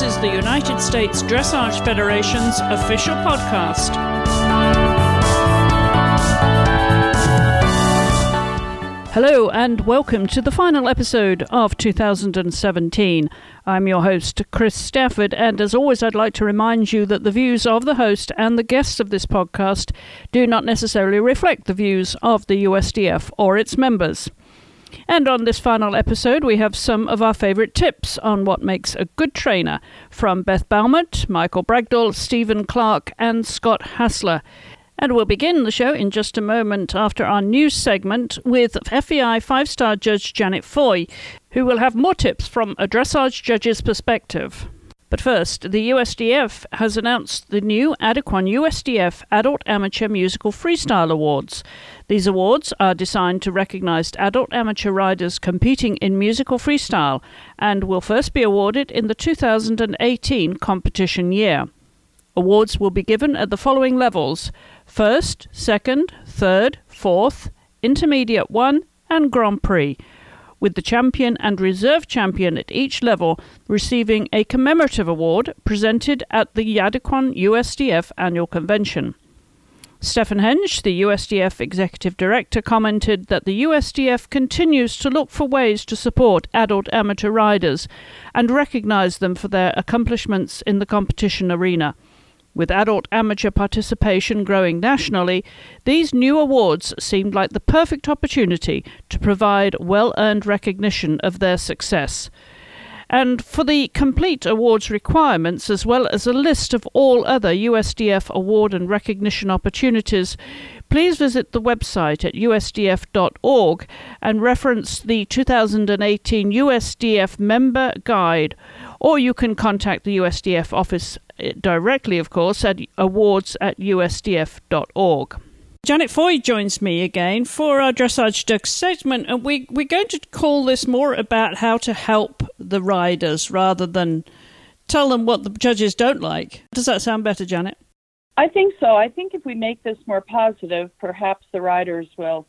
is the United States Dressage Federation's official podcast. Hello and welcome to the final episode of 2017. I'm your host, Chris Stafford, and as always I'd like to remind you that the views of the host and the guests of this podcast do not necessarily reflect the views of the USDF or its members. And on this final episode, we have some of our favourite tips on what makes a good trainer from Beth Baumert, Michael Bragdell, Stephen Clark and Scott Hassler. And we'll begin the show in just a moment after our news segment with FEI 5-star judge Janet Foy, who will have more tips from a dressage judge's perspective. But first, the USDF has announced the new Adequan USDF Adult Amateur Musical Freestyle Awards. These awards are designed to recognise adult amateur riders competing in musical freestyle and will first be awarded in the 2018 competition year. Awards will be given at the following levels: First, Second, Third, Fourth, Intermediate 1 and Grand Prix, with the champion and reserve champion at each level receiving a commemorative award presented at the Adequan USDF Annual Convention. Stefan Hensch, the USDF Executive Director, commented that the USDF continues to look for ways to support adult amateur riders and recognise them for their accomplishments in the competition arena. With adult amateur participation growing nationally, these new awards seemed like the perfect opportunity to provide well-earned recognition of their success. And for the complete awards requirements, as well as a list of all other USDF award and recognition opportunities, please visit the website at usdf.org and reference the 2018 USDF Member Guide, or you can contact the USDF office directly, of course, at awards@usdf.org. Janet Foy joins me again for our Dressage Duck segment, and we're going to call this more about how to help the riders rather than tell them what the judges don't like. Does that sound better, Janet? I think so. I think if we make this more positive, perhaps the riders will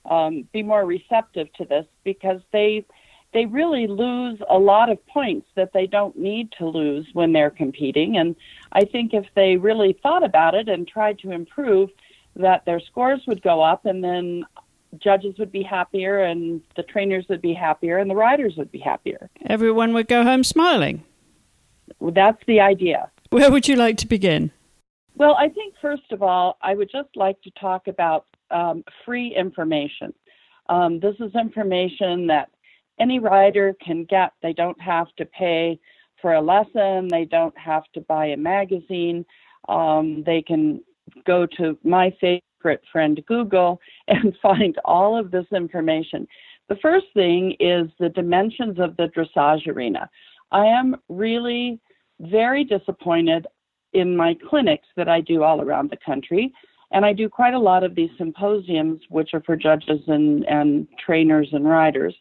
be more receptive to this, because they really lose a lot of points that they don't need to lose when they're competing. And I think if they really thought about it and tried to improve, that their scores would go up, and then judges would be happier, and the trainers would be happier, and the riders would be happier. Everyone would go home smiling. Well, that's the idea. Where would you like to begin? Well, I think first of all, I would just like to talk about free information. This is information that any rider can get. They don't have to pay for a lesson. They don't have to buy a magazine. They can go to my favorite friend, Google, and find all of this information. The first thing is the dimensions of the dressage arena. I am really very disappointed in my clinics that I do all around the country, and I do quite a lot of these symposiums, which are for judges and trainers and riders.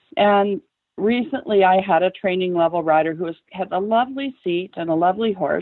And recently I had a training level rider who had a lovely seat and a lovely horse,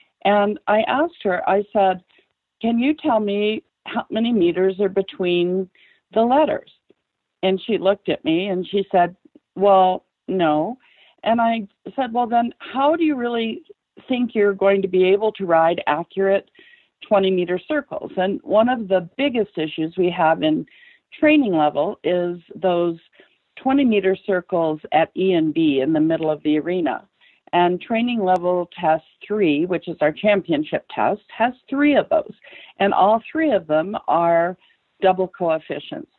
and I asked her, I said, "Can you tell me how many meters are between the letters?" And she looked at me and she said, "Well, no." And I said, "Well, then how do you really think you're going to be able to ride accurate 20-meter circles?" And one of the biggest issues we have in training level is those 20-meter circles at E and B in the middle of the arena. And training level test 3, which is our championship test, has 3 of those. And all 3 of them are double coefficients.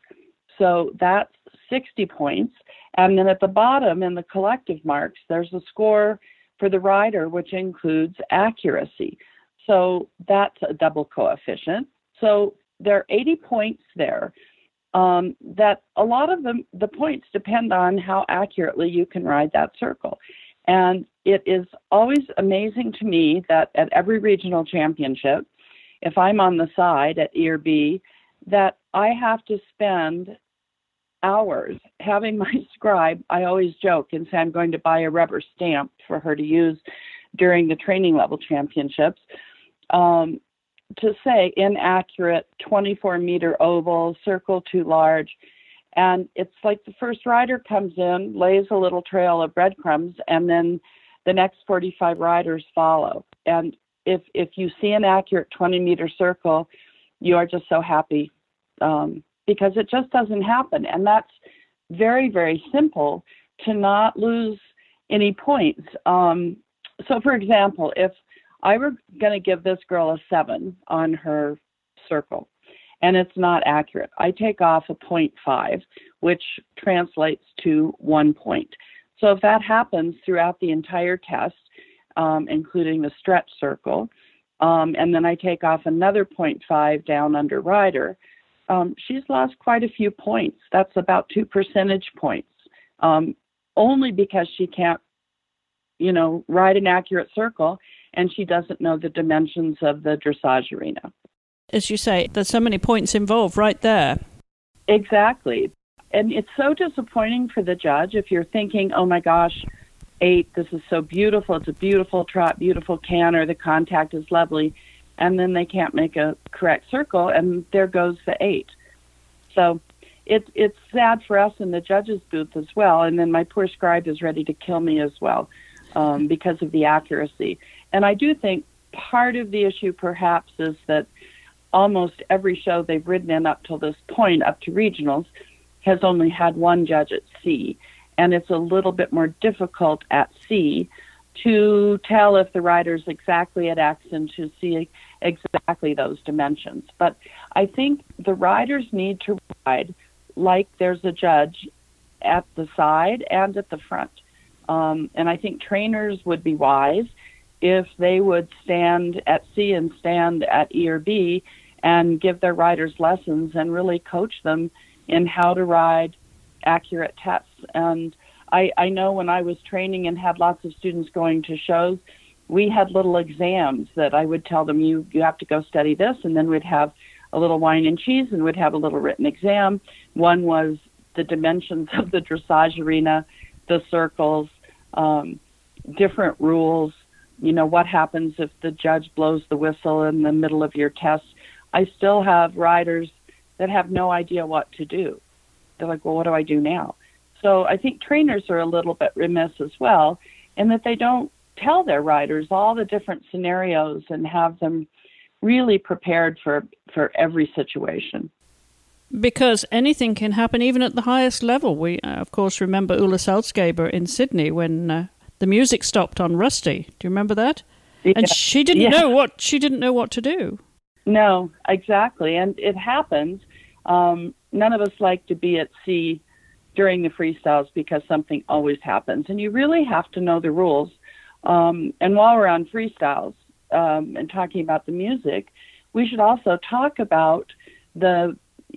So that's 60 points. And then at the bottom in the collective marks, there's a score for the rider, which includes accuracy. So that's a double coefficient. So there are 80 points there. That a lot of them, the points depend on how accurately you can ride that circle. And it is always amazing to me that at every regional championship, if I'm on the side at E or B, that I have to spend hours having my scribe, I always joke and say I'm going to buy a rubber stamp for her to use during the training level championships, to say inaccurate 24-meter oval, circle too large. And it's like the first rider comes in, lays a little trail of breadcrumbs, and then the next 45 riders follow. And if you see an accurate 20-meter circle, you are just so happy because it just doesn't happen. And that's very, very simple to not lose any points. So, for example, if I were going to give this girl a 7 on her circle, and it's not accurate, I take off a 0.5, which translates to 1 point. So if that happens throughout the entire test, including the stretch circle, and then I take off another 0.5 down under rider, she's lost quite a few points. That's about 2 percentage points, only because she can't, ride an accurate circle, and she doesn't know the dimensions of the dressage arena. As you say, there's so many points involved right there. Exactly. And it's so disappointing for the judge if you're thinking, oh my gosh, 8, this is so beautiful, it's a beautiful trot, beautiful canter, the contact is lovely, and then they can't make a correct circle, and there goes the 8. So it's sad for us in the judge's booth as well, and then my poor scribe is ready to kill me as well because of the accuracy. And I do think part of the issue perhaps is that almost every show they've ridden in up till this point, up to regionals, has only had one judge at C. And it's a little bit more difficult at C to tell if the rider's exactly at X and to see exactly those dimensions. But I think the riders need to ride like there's a judge at the side and at the front. And I think trainers would be wise if they would stand at C and stand at E or B and give their riders lessons and really coach them in how to ride accurate tests. And I know when I was training and had lots of students going to shows, we had little exams that I would tell them, you have to go study this, and then we'd have a little wine and cheese and we'd have a little written exam. One was the dimensions of the dressage arena, the circles, different rules, what happens if the judge blows the whistle in the middle of your test. I still have riders that have no idea what to do. They're like, well, what do I do now? So I think trainers are a little bit remiss as well in that they don't tell their riders all the different scenarios and have them really prepared for every situation. Because anything can happen even at the highest level. We, of course, remember Ulla Salzgeber in Sydney when the music stopped on Rusty. Do you remember that? Yeah. And she didn't know what to do. No, exactly. And it happens. None of us like to be at sea during the freestyles because something always happens. And you really have to know the rules. And while we're on freestyles and talking about the music, we should also talk about the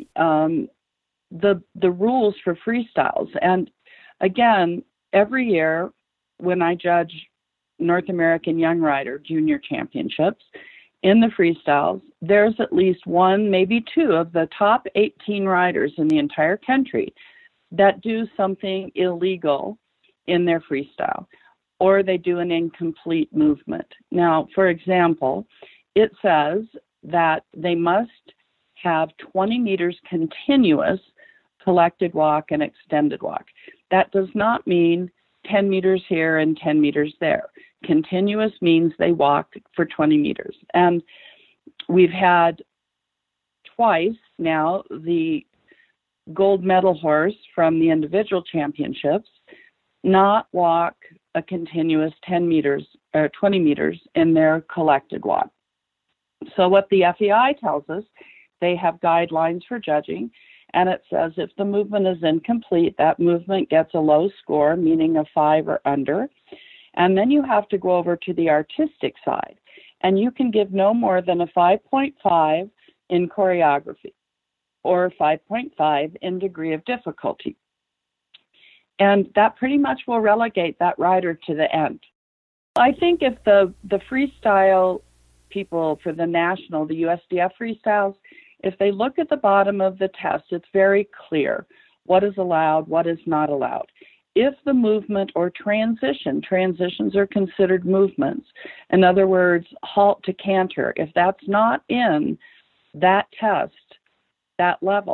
rules for freestyles. And again, every year when I judge North American Young Rider Junior Championships, in the freestyles, there's at least one, maybe two of the top 18 riders in the entire country that do something illegal in their freestyle, or they do an incomplete movement. Now, for example, it says that they must have 20 meters continuous collected walk and extended walk. That does not mean 10 meters here and 10 meters there. Continuous means they walk for 20 meters. And we've had twice now the gold medal horse from the individual championships not walk a continuous 10 meters or 20 meters in their collected walk. So what the FEI tells us, they have guidelines for judging, and it says if the movement is incomplete, that movement gets a low score, meaning a 5 or under. And then you have to go over to the artistic side, and you can give no more than a 5.5 in choreography or 5.5 in degree of difficulty. And that pretty much will relegate that rider to the end. I think if the freestyle people for the national, the USDF freestyles, if they look at the bottom of the test, it's very clear what is allowed, what is not allowed. If the movement or transitions are considered movements, in other words, halt to canter, if that's not in that test, that level,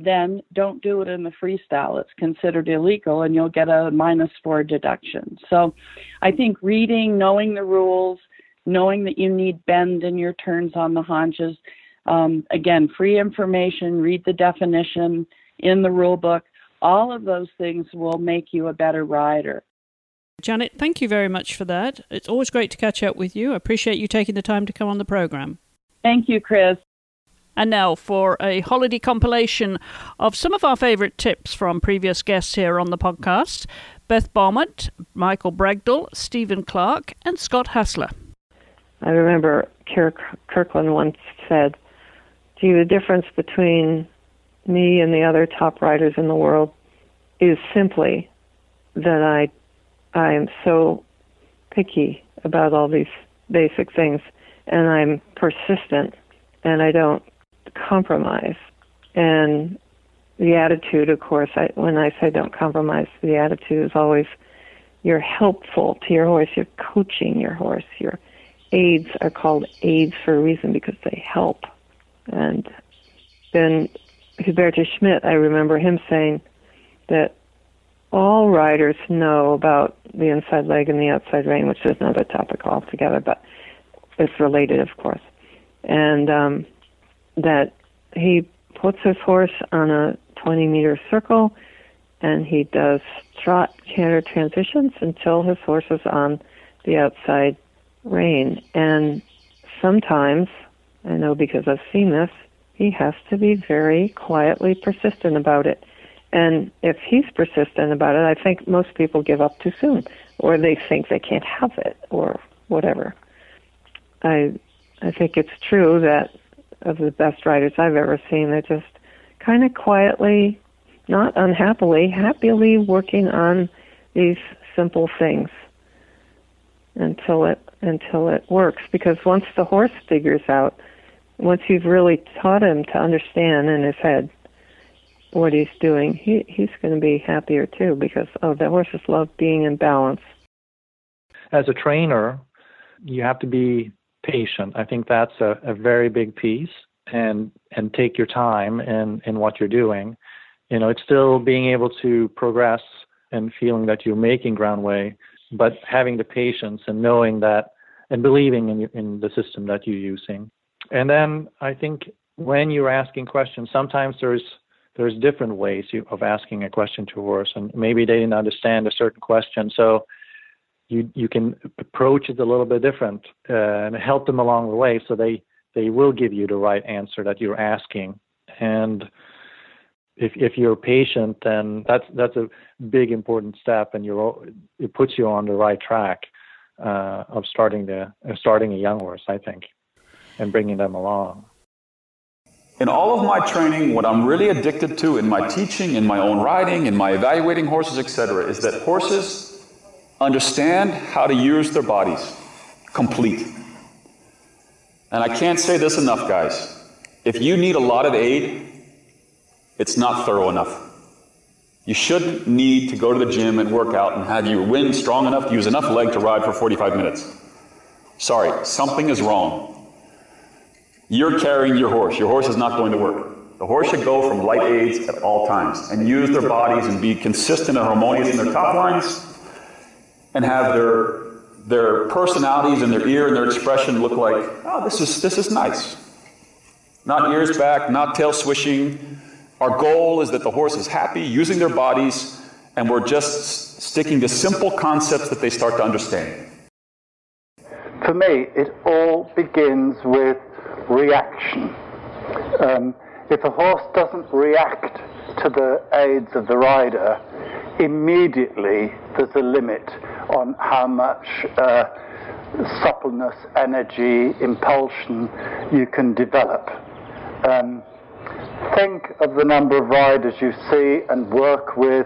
then don't do it in the freestyle. It's considered illegal and you'll get a -4 deduction. So I think reading, knowing the rules, knowing that you need bend in your turns on the haunches, again, free information, read the definition in the rule book, all of those things will make you a better rider. Janet, thank you very much for that. It's always great to catch up with you. I appreciate you taking the time to come on the program. Thank you, Chris. And now for a holiday compilation of some of our favourite tips from previous guests here on the podcast: Beth Beaumont, Michael Bregdell, Stephen Clark, and Scott Hassler. I remember Kirkland once said, "Gee, the difference between me and the other top riders in the world is simply that I am so picky about all these basic things, and I'm persistent, and I don't compromise." And the attitude, of course, when I say don't compromise, the attitude is always you're helpful to your horse, you're coaching your horse. Your aids are called aids for a reason because they help. And then Hubertus Schmidt, I remember him saying that all riders know about the inside leg and the outside rein, which is another topic altogether, but it's related, of course. And that he puts his horse on a 20-meter circle, and he does trot, canter transitions until his horse is on the outside rein. And sometimes, I know because I've seen this, he has to be very quietly persistent about it. And if he's persistent about it, I think most people give up too soon, or they think they can't have it, or whatever. I think it's true that of the best riders I've ever seen, they're just kind of quietly, not unhappily, happily working on these simple things until it works. Because once the horse figures out, once you've really taught him to understand in his head what he's doing, he's going to be happier too, because the horses love being in balance. As a trainer, you have to be patient. I think that's a very big piece, and take your time in what you're doing. You know, it's still being able to progress and feeling that you're making groundway, but having the patience and knowing that and believing in the system that you're using. And then I think when you're asking questions, sometimes there's different ways of asking a question to a horse, and maybe they didn't understand a certain question, so you can approach it a little bit different and help them along the way, so they will give you the right answer that you're asking. And if you're patient, then that's a big important step, and it puts you on the right track of starting a young horse, I think, and bringing them along. In all of my training, what I'm really addicted to in my teaching, in my own riding, in my evaluating horses, etc., is that horses understand how to use their bodies, complete. And I can't say this enough, guys. If you need a lot of aid, it's not thorough enough. You shouldn't need to go to the gym and work out and have your wind strong enough to use enough leg to ride for 45 minutes. Sorry, something is wrong. You're carrying your horse. Your horse is not going to work. The horse should go from light aids at all times and use their bodies and be consistent and harmonious in their top lines and have their personalities and their ear and their expression look like, oh, this is nice. Not ears back, not tail swishing. Our goal is that the horse is happy using their bodies, and we're just sticking to simple concepts that they start to understand. For me, it all begins with reaction. If a horse doesn't react to the aids of the rider, immediately there's a limit on how much suppleness, energy, impulsion you can develop. Think of the number of riders you see and work with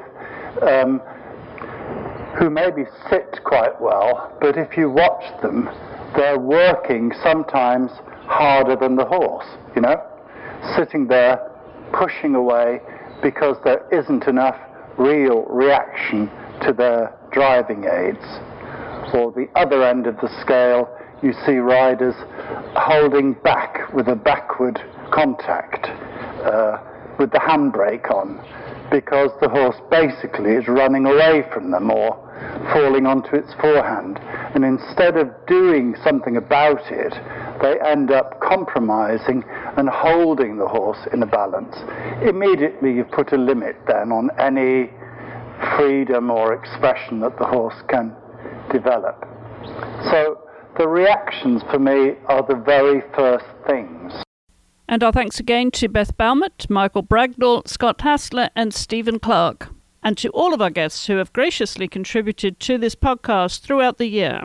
who maybe sit quite well, but if you watch them, they're working sometimes harder than the horse, you know, sitting there pushing away because there isn't enough real reaction to their driving aids. Or the other end of the scale, you see riders holding back with a backward contact, with the handbrake on, because the horse basically is running away from them or falling onto its forehand. And instead of doing something about it, they end up compromising and holding the horse in a balance. Immediately you've put a limit then on any freedom or expression that the horse can develop. So the reactions for me are the very first things. And our thanks again to Beth Baumert, Michael Bragnall, Scott Hassler and Stephen Clark, and to all of our guests who have graciously contributed to this podcast throughout the year.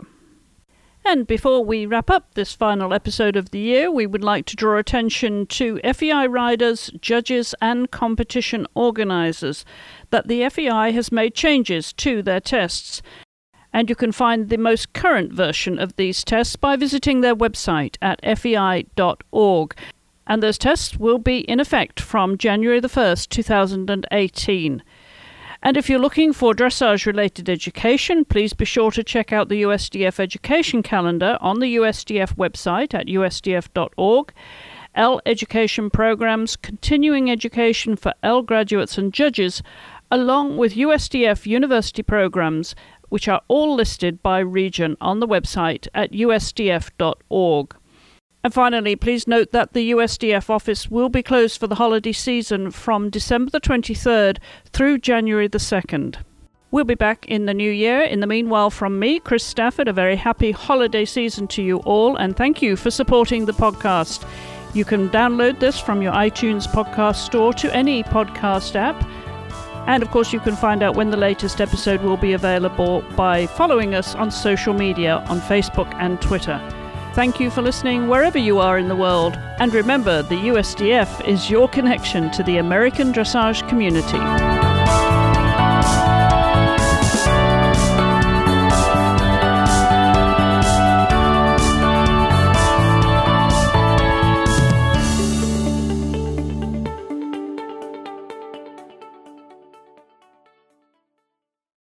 And before we wrap up this final episode of the year, we would like to draw attention to FEI riders, judges and competition organisers that the FEI has made changes to their tests. And you can find the most current version of these tests by visiting their website at fei.org. And those tests will be in effect from January the 1st, 2018. And if you're looking for dressage-related education, please be sure to check out the USDF education calendar on the USDF website at usdf.org. L education programs, continuing education for L graduates and judges, along with USDF university programs, which are all listed by region on the website at usdf.org. And finally, please note that the USDF office will be closed for the holiday season from December the 23rd through January the 2nd. We'll be back in the new year. In the meanwhile, from me, Chris Stafford, a very happy holiday season to you all, and thank you for supporting the podcast. You can download this from your iTunes podcast store to any podcast app. And of course, you can find out when the latest episode will be available by following us on social media on Facebook and Twitter. Thank you for listening wherever you are in the world. And remember, the USDF is your connection to the American dressage community.